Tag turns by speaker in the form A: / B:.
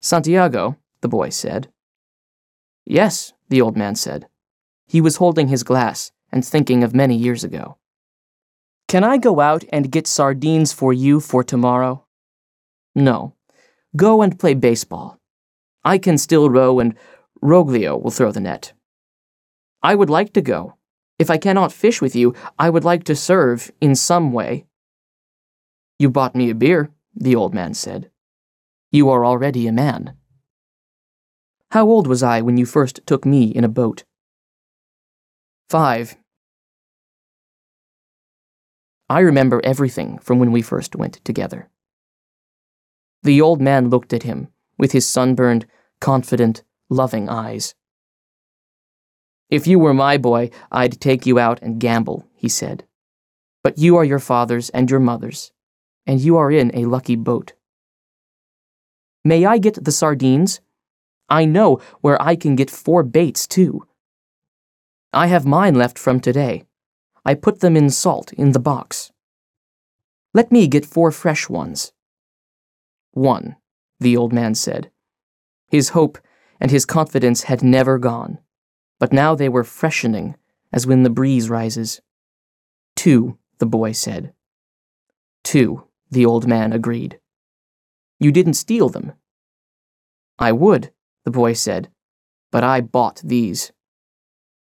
A: Santiago, the boy said. Yes, the old man said. He was holding his glass and thinking of many years ago. Can I go out and get sardines for you for tomorrow? No. Go and play baseball. I can still row and Roglio will throw the net. I would like to go. If I cannot fish with you, I would like to serve in some way. You bought me a beer, the old man said. You are already a man. How old was I when you first took me in a boat? 5. I remember everything from when we first went together. The old man looked at him with his sunburned, confident, loving eyes. If you were my boy, I'd take you out and gamble, he said. But you are your father's and your mother's, and you are in a lucky boat. May I get the sardines? I know where I can get 4 baits, too. I have mine left from today. I put them in salt in the box. Let me get 4 fresh ones. 1, the old man said. His hope and his confidence had never gone, but now they were freshening as when the breeze rises. 2, the boy said. 2, the old man agreed. You didn't steal them. I would, the boy said, but I bought these.